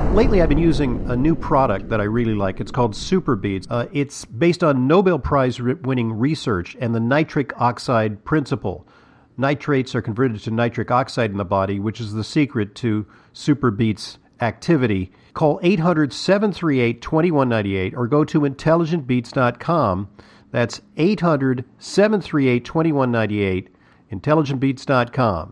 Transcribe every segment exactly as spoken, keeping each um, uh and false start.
Lately, I've been using a new product that I really like. It's called Super Beets. Uh, it's based on Nobel Prize-winning research and the nitric oxide principle. Nitrates are converted to nitric oxide in the body, which is the secret to Super Beets activity. Call eight hundred, seven three eight, two one nine eight or go to intelligent beats dot com. That's eight hundred, seven three eight, two one nine eight, intelligent beats dot com.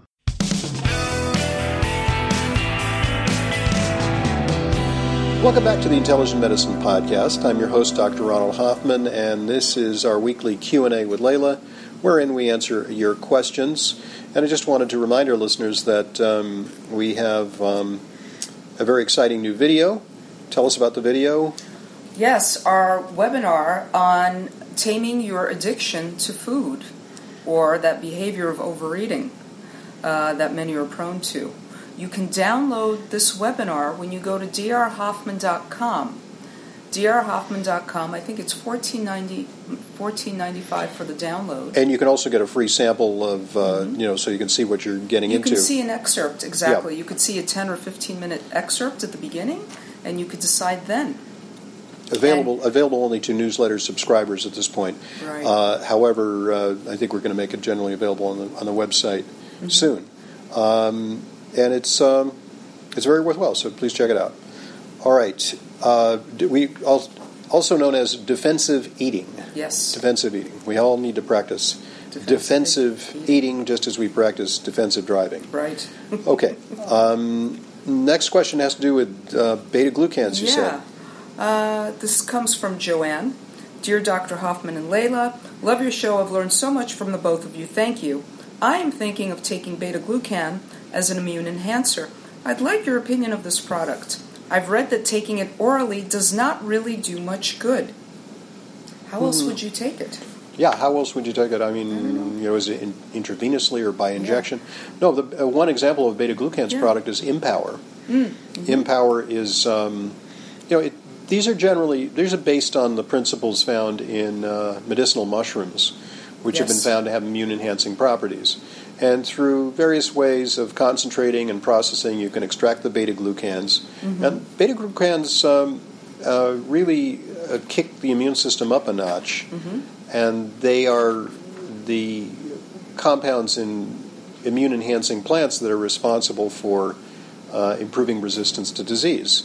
Welcome back to the Intelligent Medicine Podcast. I'm your host, Doctor Ronald Hoffman, and this is our weekly Q and A with Layla, wherein we answer your questions. And I just wanted to remind our listeners that um, we have um, a very exciting new video. Tell us about the video. Yes, our webinar on taming your addiction to food, or that behavior of overeating uh, that many are prone to. You can download this webinar when you go to d r hoffman dot com. d r hoffman dot com, I think it's fourteen ninety-five for the download. And you can also get a free sample of, uh, mm-hmm. you know, so you can see what you're getting you into. You can see an excerpt, exactly. Yeah. You could see a ten or fifteen minute excerpt at the beginning, and you could decide then. Available and, available only to newsletter subscribers at this point. Right. Uh, however, uh, I think we're going to make it generally available on the on the website mm-hmm. soon. Um, and it's um, it's very worthwhile, so please check it out. All right. Uh, we also known as defensive eating. Yes. Defensive eating. We all need to practice defensive, defensive eating. eating just as we practice defensive driving. Right. Okay. Um, next question has to do with uh, beta-glucans, you yeah. said. Uh, this comes from Joanne. Dear Doctor Hoffman and Layla, love your show. I've learned so much from the both of you. Thank you. I am thinking of taking beta-glucan as an immune enhancer. I'd like your opinion of this product. I've read that taking it orally does not really do much good. How else mm. would you take it? Yeah, how else would you take it? I mean, I you know, is it in, intravenously or by injection? Yeah. No, the uh, one example of beta-glucan's yeah. product is Empower. Mm. Mm-hmm. Empower is, um, you know, it, these are generally, these are based on the principles found in uh, medicinal mushrooms, which yes. have been found to have immune-enhancing properties. And through various ways of concentrating and processing, you can extract the beta-glucans. Mm-hmm. And beta-glucans um, uh, really uh, kick the immune system up a notch. Mm-hmm. And they are the compounds in immune-enhancing plants that are responsible for uh, improving resistance to disease.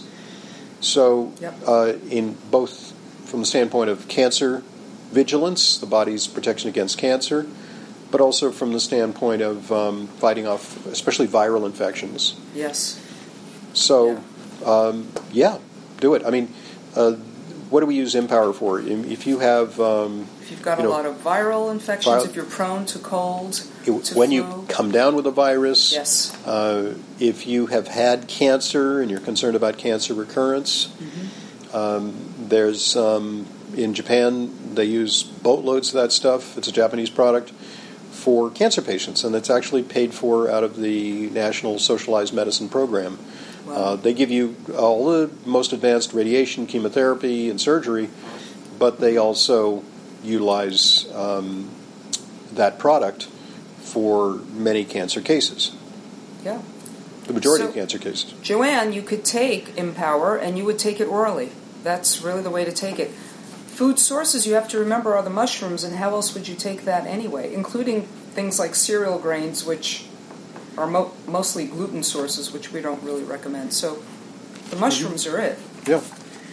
So yep. uh, in both from the standpoint of cancer vigilance, the body's protection against cancer, but also from the standpoint of um, fighting off especially viral infections. Yes. So, yeah, um, yeah do it. I mean, uh, what do we use Empower for? If you have... Um, if you've got you a know, lot of viral infections, viral, if you're prone to cold, it, to when flu. you come down with a virus, yes. uh, if you have had cancer and you're concerned about cancer recurrence, mm-hmm. um, there's... Um, in Japan, they use boatloads of that stuff. It's a Japanese product for cancer patients, and it's actually paid for out of the National Socialized Medicine Program. Wow. Uh, they give you all the most advanced radiation, chemotherapy, and surgery, but they also utilize um, that product for many cancer cases. Yeah. The majority so, of cancer cases. Joanne, you could take Empower, and you would take it orally. That's really the way to take it. Food sources you have to remember are the mushrooms, and how else would you take that anyway, including things like cereal grains, which are mo- mostly gluten sources, which we don't really recommend. So the mushrooms mm-hmm. are it. Yeah.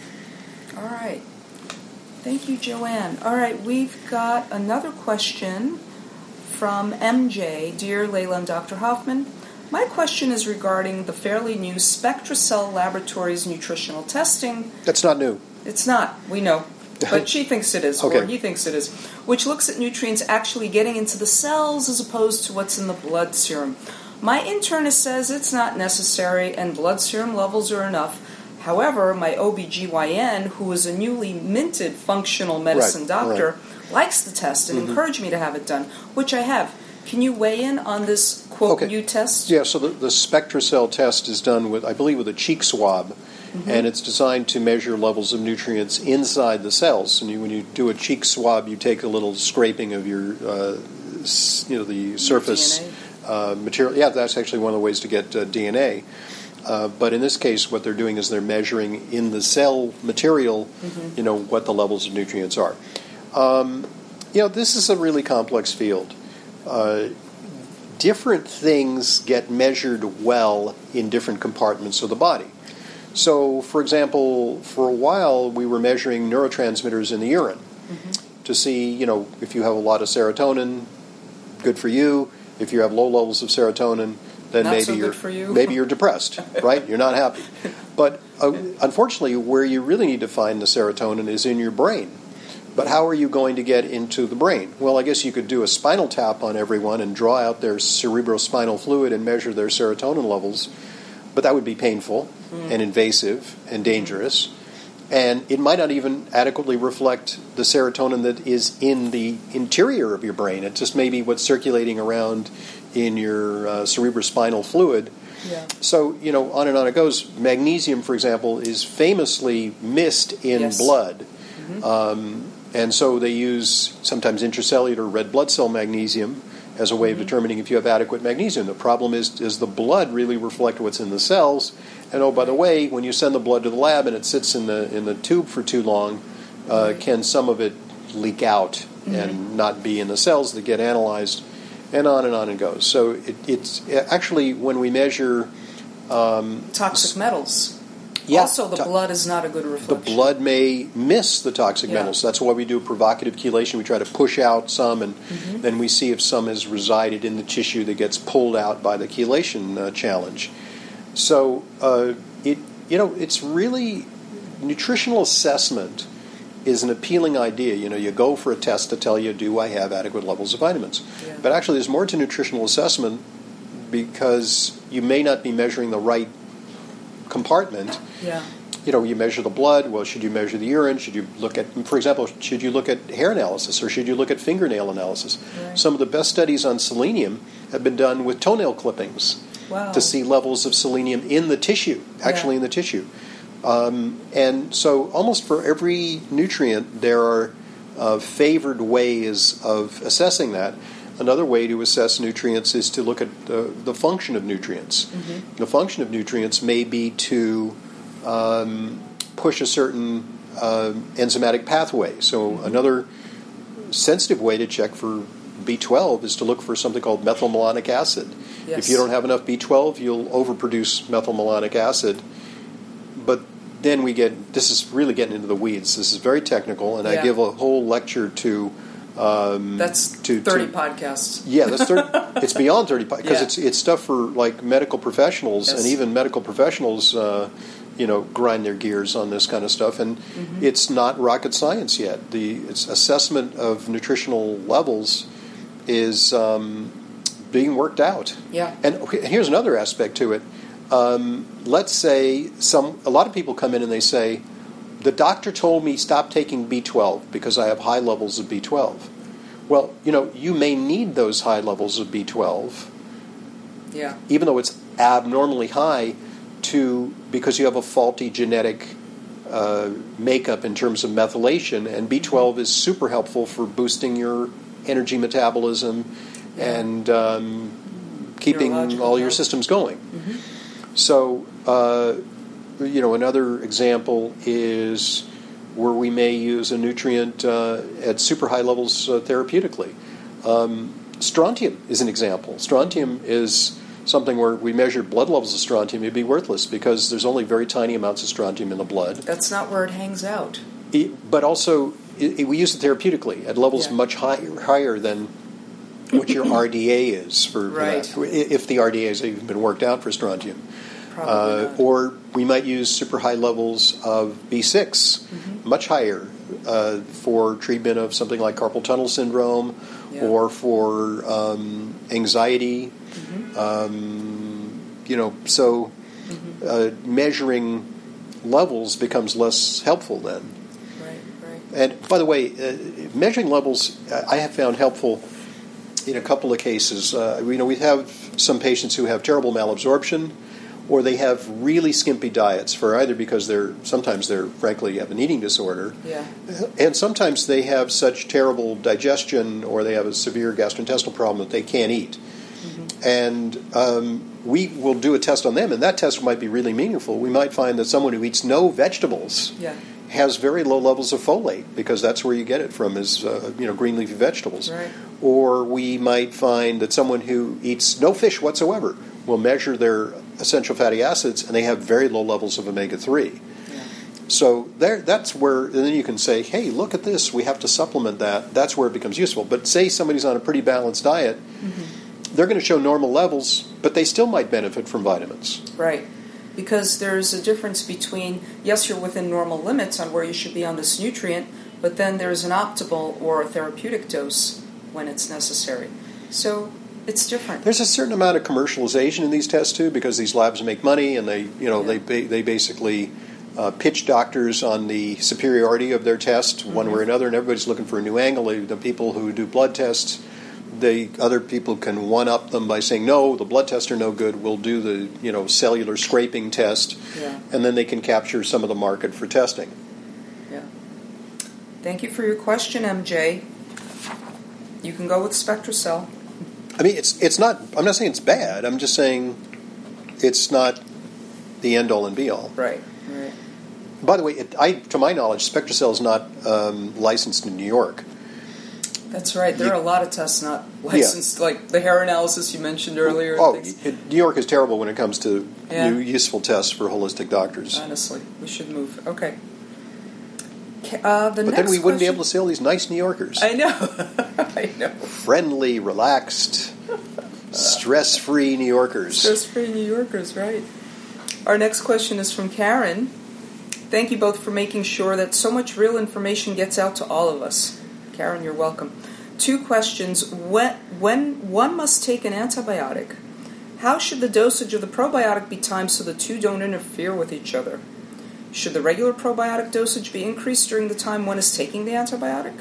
All right. Thank you, Joanne. All right, we've got another question from M J. Dear Layla and Doctor Hoffman, my question is regarding the fairly new SpectraCell Laboratories nutritional testing. That's not new. It's not. We know. But she thinks it is, okay. or he thinks it is, which looks at nutrients actually getting into the cells as opposed to what's in the blood serum. My internist says it's not necessary and blood serum levels are enough. However, my O B G Y N, who is a newly minted functional medicine right, doctor, right. likes the test and mm-hmm. encouraged me to have it done, which I have. Can you weigh in on this, quote, okay. new test? Yeah, so the, the SpectraCell test is done with, I believe, with a cheek swab. Mm-hmm. And it's designed to measure levels of nutrients inside the cells. And you, when you do a cheek swab, you take a little scraping of your, uh, you know, the surface uh, material. Yeah, that's actually one of the ways to get uh, D N A. Uh, but in this case, what they're doing is they're measuring in the cell material, mm-hmm. you know, what the levels of nutrients are. Um, you know, this is a really complex field. Uh, different things get measured well in different compartments of the body. So, for example, for a while we were measuring neurotransmitters in the urine mm-hmm. to see, you know, if you have a lot of serotonin, good for you. If you have low levels of serotonin, then not maybe so you're good for you. maybe you're depressed, right? You're not happy. But uh, unfortunately, where you really need to find the serotonin is in your brain. But how are you going to get into the brain? Well, I guess you could do a spinal tap on everyone and draw out their cerebrospinal fluid and measure their serotonin levels. But that would be painful mm. and invasive and dangerous. And it might not even adequately reflect the serotonin that is in the interior of your brain. It just may be what's circulating around in your uh, cerebrospinal fluid. Yeah. So, you know, on and on it goes. Magnesium, for example, is famously missed in yes. blood. Mm-hmm. Um, and so they use sometimes intracellular red blood cell magnesium as a way mm-hmm. of determining if you have adequate magnesium. The problem is, does the blood really reflect what's in the cells? And oh, by the way, when you send the blood to the lab and it sits in the in the tube for too long, uh, right. can some of it leak out mm-hmm. and not be in the cells that get analyzed? And on and on it goes. So it, it's actually when we measure um, toxic metals. Yeah, also, the to- blood is not a good reflection. The blood may miss the toxic yeah. metals. That's why we do provocative chelation. We try to push out some, and mm-hmm. then we see if some has resided in the tissue that gets pulled out by the chelation uh, challenge. So uh, it you know it's really nutritional assessment is an appealing idea. You know, you go for a test to tell you, do I have adequate levels of vitamins? Yeah. But actually, there's more to nutritional assessment because you may not be measuring the right compartment. Yeah. You know, you measure the blood. Well, should you measure the urine? Should you look at, for example, should you look at hair analysis or should you look at fingernail analysis? Right. Some of the best studies on selenium have been done with toenail clippings wow. to see levels of selenium in the tissue, actually yeah. in the tissue. Um, and so almost for every nutrient, there are uh, favored ways of assessing that. Another way to assess nutrients is to look at the, the function of nutrients. Mm-hmm. The function of nutrients may be to um, push a certain uh, enzymatic pathway. So mm-hmm. another sensitive way to check for B twelve is to look for something called methylmalonic acid. Yes. If you don't have enough B twelve, you'll overproduce methylmalonic acid. But then we get, this is really getting into the weeds. This is very technical, and yeah. I give a whole lecture to... Um, that's to, thirty to, podcasts. Yeah, that's thirty. It's beyond thirty because yeah. it's it's stuff for like medical professionals, yes. and even medical professionals, uh, you know, grind their gears on this kind of stuff, and mm-hmm. it's not rocket science yet. The it's assessment of nutritional levels is um, being worked out. Yeah, and okay, here's another aspect to it. Um, let's say some a lot of people come in and they say, the doctor told me stop taking B twelve because I have high levels of B twelve. Well, you know, you may need those high levels of B twelve, yeah. even though it's abnormally high, to because you have a faulty genetic uh, makeup in terms of methylation, and B twelve is super helpful for boosting your energy metabolism yeah. and um, keeping all your systems going. Mm-hmm. So... Uh, You know, another example is where we may use a nutrient uh, at super high levels uh, therapeutically. Um, strontium is an example. Strontium is something where we measure blood levels of strontium. It'd be worthless because there's only very tiny amounts of strontium in the blood. That's not where it hangs out. It, but also, it, it, we use it therapeutically at levels yeah. much higher, higher than what your R D A is for, right. for that, if the R D A has even been worked out for strontium. Uh, or we might use super high levels of B six, mm-hmm. much higher, uh, for treatment of something like carpal tunnel syndrome yeah. or for um, anxiety. Mm-hmm. Um, you know, so mm-hmm. uh, measuring levels becomes less helpful then. Right, right. And by the way, uh, measuring levels I have found helpful in a couple of cases. Uh, you know, we have some patients who have terrible malabsorption, or they have really skimpy diets for either because they're sometimes they're frankly have an eating disorder, yeah. and sometimes they have such terrible digestion or they have a severe gastrointestinal problem that they can't eat. Mm-hmm. And um, we will do a test on them, and that test might be really meaningful. We might find that someone who eats no vegetables yeah. has very low levels of folate, because that's where you get it from, is uh, you know, green leafy vegetables. Right. Or we might find that someone who eats no fish whatsoever will measure their essential fatty acids, and they have very low levels of omega three. Yeah. So there, that's where, and then you can say, hey, look at this, we have to supplement that. That's where it becomes useful. But say somebody's on a pretty balanced diet, mm-hmm. they're going to show normal levels, but they still might benefit from vitamins. Right. Because there's a difference between, yes, you're within normal limits on where you should be on this nutrient, but then there's an optimal or a therapeutic dose when it's necessary. So it's different. There's a certain amount of commercialization in these tests too, because these labs make money, and they, you know, yeah. they they basically uh, pitch doctors on the superiority of their test, mm-hmm. one way or another, and everybody's looking for a new angle. The people who do blood tests, the other people can one-up them by saying, no, the blood tests are no good, we'll do the, you know, cellular scraping test, yeah. and then they can capture some of the market for testing. Yeah. Thank you for your question, M J. You can go with SpectraCell. I mean, it's it's not, I'm not saying it's bad, I'm just saying it's not the end-all and be-all. Right, right. By the way, it, I, to my knowledge, SpectraCell is not um, licensed in New York. That's right. There are a lot of tests not licensed, yeah. like the hair analysis you mentioned earlier. Oh, it, New York is terrible when it comes to yeah. new, useful tests for holistic doctors. Honestly, we should move. Okay. Uh, the but next then we wouldn't question... be able to see all these nice New Yorkers. I know. I know. Friendly, relaxed, stress-free New Yorkers. Stress-free New Yorkers, right. Our next question is from Karen. Thank you both for making sure that so much real information gets out to all of us. Karen, you're welcome. Two questions. When, when one must take an antibiotic, how should the dosage of the probiotic be timed so the two don't interfere with each other? Should the regular probiotic dosage be increased during the time one is taking the antibiotic?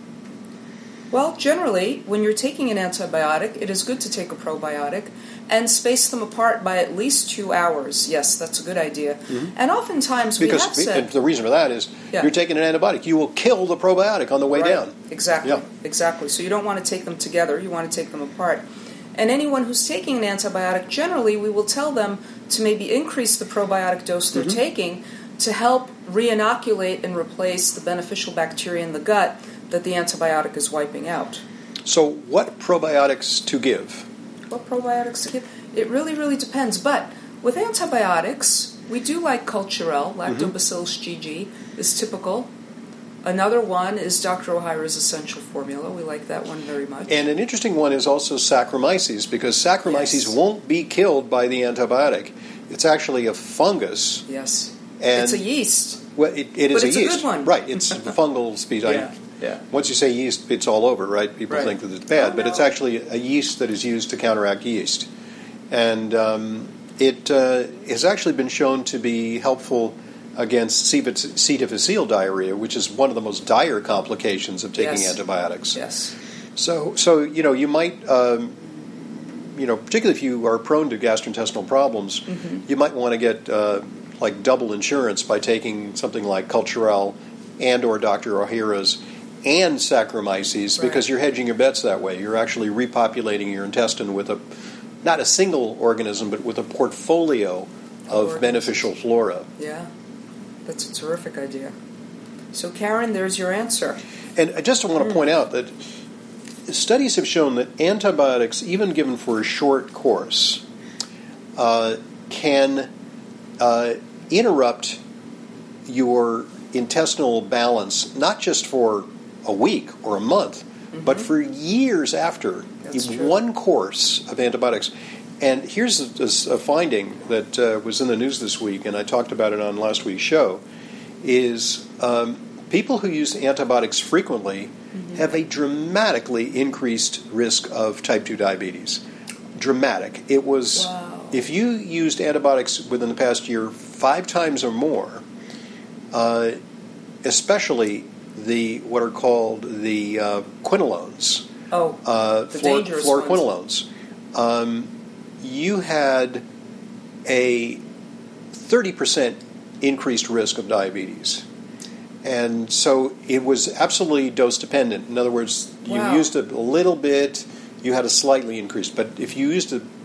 Well, generally, when you're taking an antibiotic, it is good to take a probiotic and space them apart by at least two hours. Yes, that's a good idea. Mm-hmm. And oftentimes because we have said... And the reason for that is yeah. you're taking an antibiotic. You will kill the probiotic on the way right. down. Exactly. Yeah. Exactly. So you don't want to take them together. You want to take them apart. And anyone who's taking an antibiotic, generally we will tell them to maybe increase the probiotic dose they're mm-hmm. taking to help re-inoculate and replace the beneficial bacteria in the gut that the antibiotic is wiping out. So what probiotics to give? What probiotics to give? It really, really depends. But with antibiotics, we do like Culturelle, Lactobacillus mm-hmm. G G is typical. Another one is Doctor O'Hara's Essential Formula. We like that one very much. And an interesting one is also Saccharomyces, because Saccharomyces yes. won't be killed by the antibiotic. It's actually a fungus. Yes. And it's a yeast. Well, it, it is but it's a yeast. a good one. Right. It's the fungal species. yeah. Yeah. Once you say yeast, it's all over, right? People right. think that it's bad, oh, but no. it's actually a yeast that is used to counteract yeast. And um, it uh, has actually been shown to be helpful against C. difficile diarrhea, which is one of the most dire complications of taking yes. antibiotics. Yes. So, so you know, you might, um, you know, particularly if you are prone to gastrointestinal problems, mm-hmm. you might want to get uh, like double insurance by taking something like Culturelle and or Doctor O'Hara's and Saccharomyces, right. because you're hedging your bets that way. You're actually repopulating your intestine with a, not a single organism, but with a portfolio of Organisms. beneficial flora. Yeah, that's a terrific idea. So, Karen, there's your answer. And I just want to point out that studies have shown that antibiotics, even given for a short course, uh, can uh, interrupt your intestinal balance, not just for a week or a month, mm-hmm. but for years after one course of antibiotics. And here's a, a finding that uh, was in the news this week, and I talked about it on last week's show, is um, people who use antibiotics frequently mm-hmm. have a dramatically increased risk of type two diabetes. Dramatic. It was, wow. if you used antibiotics within the past year five times or more, uh, especially the what are called the uh, quinolones, oh, uh, the floor, dangerous fluoroquinolones, um, you had a thirty percent increased risk of diabetes. And so it was absolutely dose dependent. In other words, you wow. used a little bit, you had a slightly increased. But if you used a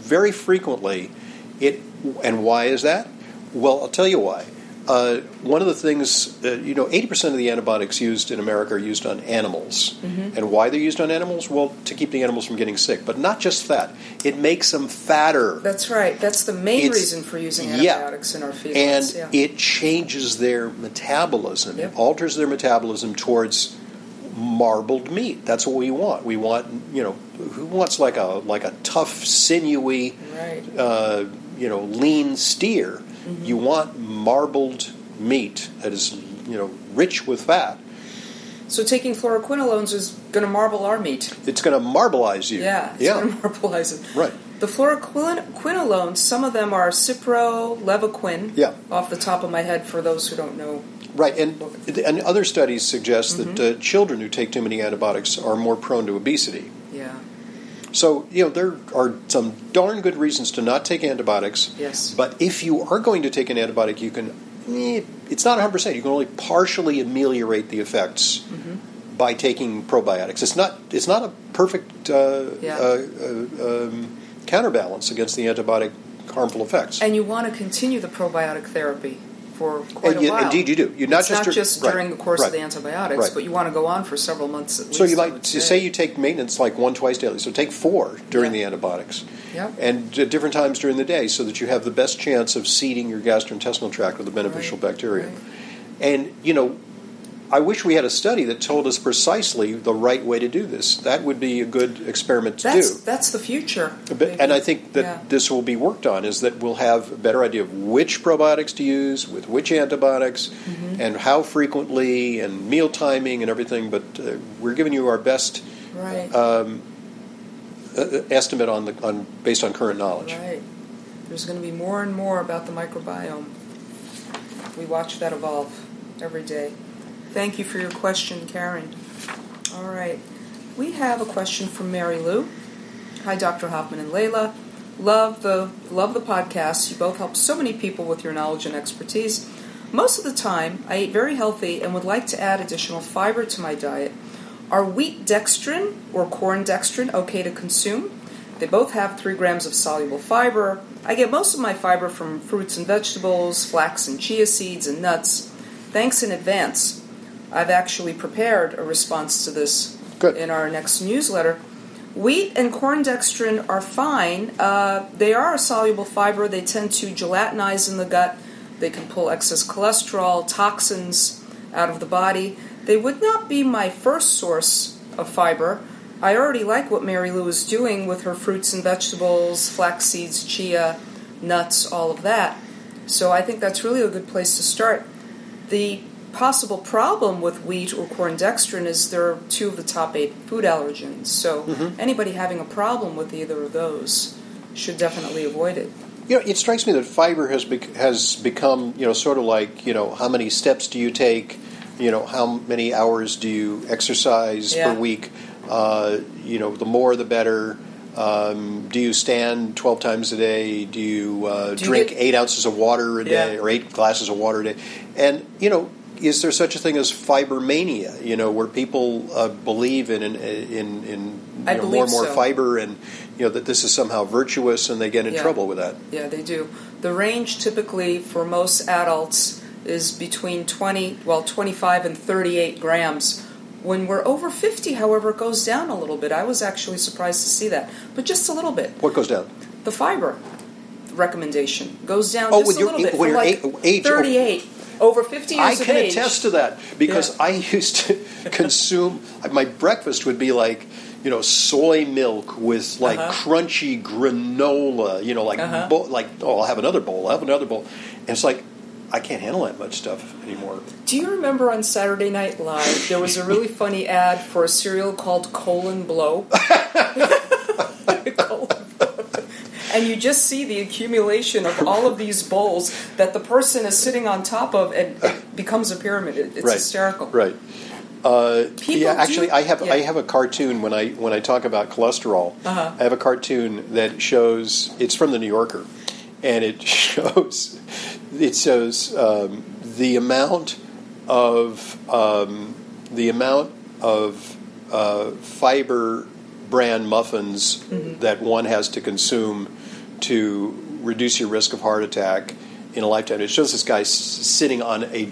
very frequently, it and why is that? Well, I'll tell you why. Uh, one of the things, uh, you know, eighty percent of the antibiotics used in America are used on animals. Mm-hmm. And why they're used on animals? Well, to keep the animals from getting sick. But not just that. It makes them fatter. That's right. That's the main it's, reason for using antibiotics yeah. in our fields. And yeah. it changes their metabolism. Yep. It alters their metabolism towards marbled meat. That's what we want. We want, you know, who wants like a like a tough, sinewy, right. uh, you know, lean steer? Mm-hmm. You want marbled meat that is, you know, rich with fat. So taking fluoroquinolones is going to marble our meat. It's going to marbleize you. Yeah, it's yeah. going to marbleize it. Right. The fluoroquinolones, some of them are Cipro, Levaquin, yeah. off the top of my head for those who don't know. Right, and, and other studies suggest mm-hmm. that uh, children who take too many antibiotics are more prone to obesity. Yeah. So, you know, there are some darn good reasons to not take antibiotics. Yes. But if you are going to take an antibiotic, you can, eh, it's not one hundred percent. You can only partially ameliorate the effects mm-hmm. by taking probiotics. It's not It's not a perfect uh, yeah. uh, uh, um, counterbalance against the antibiotic harmful effects. And you want to continue the probiotic therapy for quite and you, a while. Indeed you do. You not it's just not just right, during the course right, of the antibiotics, right. but you want to go on for several months at least. So you might say. say you take maintenance like one twice daily. So take four during yeah. the antibiotics. Yep. And at different times during the day so that you have the best chance of seeding your gastrointestinal tract with the beneficial right. bacteria. Right. And, you know, I wish we had a study that told us precisely the right way to do this. That would be a good experiment to that's, do. That's the future. But, and I think that yeah. this will be worked on, is that we'll have a better idea of which probiotics to use, with which antibiotics, mm-hmm. and how frequently, and meal timing and everything. But uh, we're giving you our best right. um, uh, estimate on the on based on current knowledge. Right. There's going to be more and more about the microbiome. We watch that evolve every day. Thank you for your question, Karen. All right. We have a question from Mary Lou. Hi, Doctor Hoffman and Layla. Love the love the podcast. You both help so many people with your knowledge and expertise. Most of the time, I eat very healthy and would like to add additional fiber to my diet. Are wheat dextrin or corn dextrin okay to consume? They both have three grams of soluble fiber. I get most of my fiber from fruits and vegetables, flax and chia seeds, and nuts. Thanks in advance. I've actually prepared a response to this Good. in our next newsletter. Wheat and corn dextrin are fine. Uh, they are a soluble fiber. They tend to gelatinize in the gut. They can pull excess cholesterol, toxins out of the body. They would not be my first source of fiber. I already like what Mary Lou is doing with her fruits and vegetables, flax seeds, chia, nuts, all of that. So I think that's really a good place to start. The possible problem with wheat or corn dextrin is they're two of the top eight food allergens. So mm-hmm. anybody having a problem with either of those should definitely avoid it. You know, it strikes me that fiber has bec- has become, you know, sort of like, you know, how many steps do you take? You know, how many hours do you exercise yeah. per week? Uh, you know, the more the better. Um, do you stand twelve times a day? Do you, uh, do you drink get, eight ounces of water a day, yeah. or eight glasses of water a day? And, you know, is there such a thing as fiber mania? You know, where people uh, believe in in in, in you know, more and more so. fiber, and you know that this is somehow virtuous, and they get in yeah. trouble with that. Yeah, they do. The range typically for most adults is between twenty, well, twenty-five and thirty-eight grams. When we're over fifty, however, it goes down a little bit. I was actually surprised to see that, but just a little bit. What goes down? The fiber recommendation goes down oh, just a your, little bit. When from like age, thirty-eight. Over fifty years I of can age. attest to that because yeah. I used to consume, my breakfast would be like, you know, soy milk with like uh-huh. crunchy granola, you know, like, uh-huh. bo- like, oh, I'll have another bowl, I'll have another bowl. And it's like, I can't handle that much stuff anymore. Do you remember on Saturday Night Live, there was a really funny ad for a cereal called Colon Blow? Colon And you just see the accumulation of all of these bowls that the person is sitting on top of, and it becomes a pyramid. It's right. hysterical. Right. Uh, yeah, actually, do, I have yeah. I have a cartoon when I when I talk about cholesterol. Uh-huh. I have a cartoon that shows. It's from the New Yorker, and it shows it shows um, the amount of um, the amount of uh, fiber bran muffins mm-hmm. that one has to consume to reduce your risk of heart attack in a lifetime. It shows this guy s- sitting on a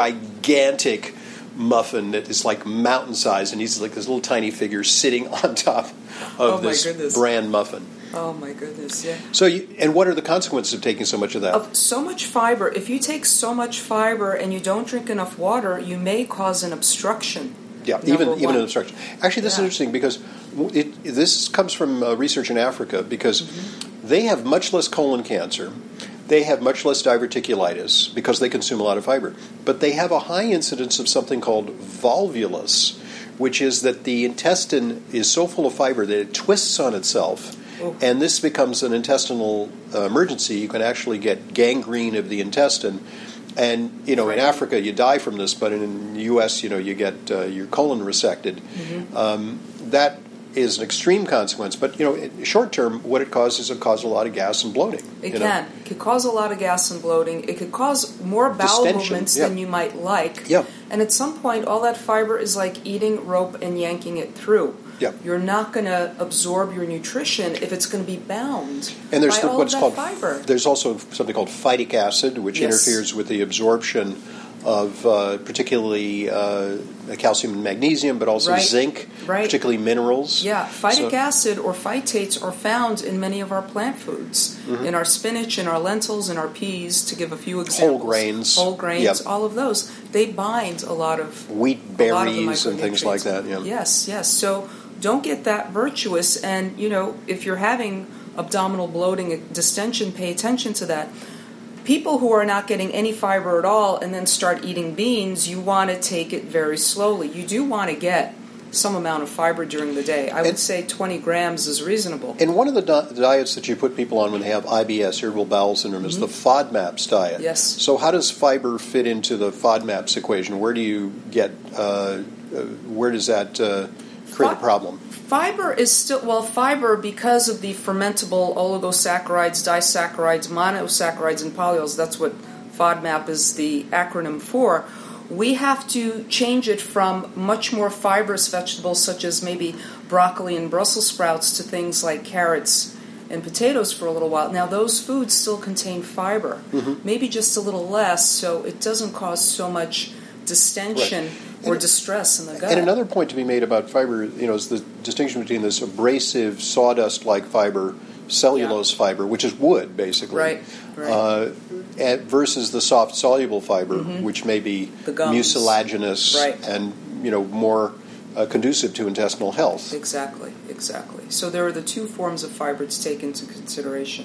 gigantic muffin that is like mountain size, and he's like this little tiny figure sitting on top of Oh, my this goodness. bran muffin. Oh my goodness, yeah. So, you, and what are the consequences of taking so much of that? Of so much fiber. If you take so much fiber and you don't drink enough water, you may cause an obstruction. Yeah, even Number even one. an obstruction. Actually, this Yeah. is interesting because it, this comes from uh, research in Africa because Mm-hmm. they have much less colon cancer. They have much less diverticulitis because they consume a lot of fiber. But they have a high incidence of something called volvulus, which is that the intestine is so full of fiber that it twists on itself. Oh. And this becomes an intestinal uh, emergency. You can actually get gangrene of the intestine. And, you know, in Right. Africa you die from this, but in the U S, you know, you get uh, your colon resected. Mm-hmm. Um, that is an extreme consequence. But, you know, in short term, what it causes is it causes a lot of gas and bloating. It you can. know? It could cause a lot of gas and bloating. It could cause more bowel Distension, movements yeah. than you might like. Yeah. And at some point, all that fiber is like eating rope and yanking it through. Yeah. You're not going to absorb your nutrition if it's going to be bound And there's by the, all what's of that called fiber. there's also something called phytic acid, which Yes. interferes with the absorption of uh, particularly uh, calcium and magnesium, but also Right. zinc, Right. particularly minerals. Yeah, phytic So- acid or phytates are found in many of our plant foods, Mm-hmm. in our spinach, in our lentils, in our peas, to give a few examples. grains. whole grains, Yep. all of those. They bind a lot of Wheat a lot of the berries and things like micronutrients. that. Yeah. Yes, yes. So don't get that virtuous, and you know, if you're having abdominal bloating, distension, pay attention to that. People who are not getting any fiber at all and then start eating beans, you want to take it very slowly. You do want to get some amount of fiber during the day. I would And- say twenty grams is reasonable. And one of the di- diets that you put people on when they have I B S, irritable bowel syndrome, is the FODMAPs diet. Mm-hmm. Yes. So how does fiber fit into the FODMAPs equation? Where do you get? Uh, uh, where does that uh, create a Fi- problem? Fiber is still, well, fiber, because of the fermentable oligosaccharides, disaccharides, monosaccharides, and polyols, that's what FODMAP is the acronym for. We have to change it from much more fibrous vegetables, such as maybe broccoli and Brussels sprouts, to things like carrots and potatoes for a little while. Now, those foods still contain fiber, Mm-hmm. maybe just a little less, so it doesn't cause so much distension Right. or And- distress in the gut. And another point to be made about fiber, you know, is the distinction between this abrasive sawdust-like fiber, cellulose Yeah. fiber, which is wood basically, Right, right. Uh, and versus the soft soluble fiber, which may be The gums. mucilaginous Right. and you know more uh, conducive to intestinal health. Exactly, exactly. So there are the two forms of fiber to take into consideration.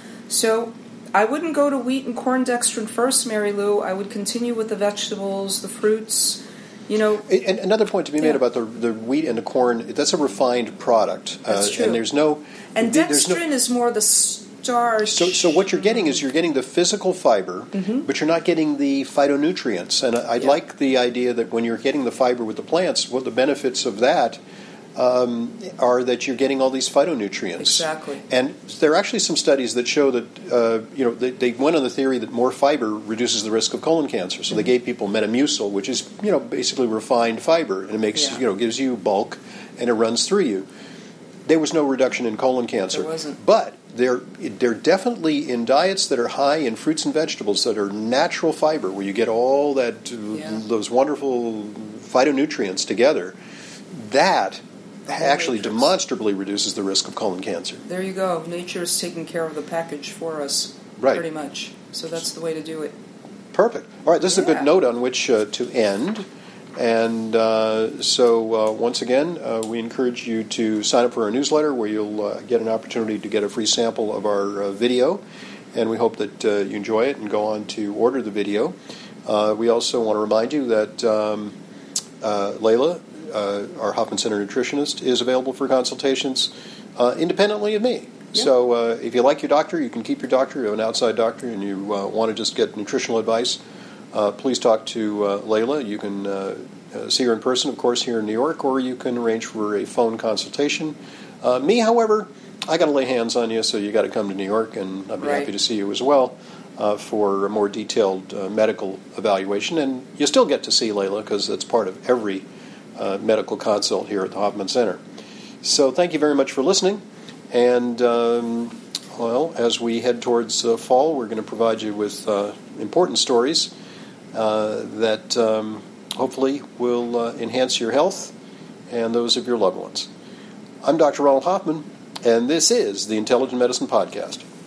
So I wouldn't go to wheat and corn dextrin first, Mary Lou. I would continue with the vegetables, the fruits. You know, And another point to be made Yeah. about the the wheat and the corn, that's a refined product, That's uh, true. and there's no and there's no- dextrin is more the starch. So, so what you're getting is you're getting the physical fiber, but you're not getting the phytonutrients. And I, I Yeah. like the idea that when you're getting the fiber with the plants, what the benefits of that um, are that you're getting all these phytonutrients. Exactly. And there are actually some studies that show that uh, you know they, they went on the theory that more fiber reduces the risk of colon cancer. So they gave people Metamucil, which is you know basically refined fiber, and it makes Yeah. you know gives you bulk, and it runs through you. There was no reduction in colon cancer. There wasn't. But they're, they're definitely in diets that are high in fruits and vegetables that are natural fiber, where you get all that uh, Yeah. those wonderful phytonutrients together. That actually matrix. demonstrably reduces the risk of colon cancer. There you go. Nature is taking care of the package for us, Right. pretty much. So that's the way to do it. Perfect. All right, this is a Yeah. good note on which uh, to end. And uh, so, uh, once again, uh, we encourage you to sign up for our newsletter where you'll uh, get an opportunity to get a free sample of our uh, video. And we hope that uh, you enjoy it and go on to order the video. Uh, we also want to remind you that um, uh, Layla, uh, our Hoffman Center nutritionist, is available for consultations uh, independently of me. Yeah. So uh, if you like your doctor, you can keep your doctor, you have an outside doctor, and you uh, want to just get nutritional advice, Uh, please talk to uh, Layla. You can uh, uh, see her in person, of course, here in New York, or you can arrange for a phone consultation. Uh, me, however, I got to lay hands on you, so you got to come to New York, and I'd be Right. happy to see you as well uh, for a more detailed uh, medical evaluation. And you still get to see Layla because that's part of every uh, medical consult here at the Hoffman Center. So thank you very much for listening, and um, Well, as we head towards uh, fall, we're going to provide you with uh, important stories uh, that um, hopefully will uh, enhance your health and those of your loved ones. I'm Doctor Ronald Hoffman, and this is the Intelligent Medicine Podcast.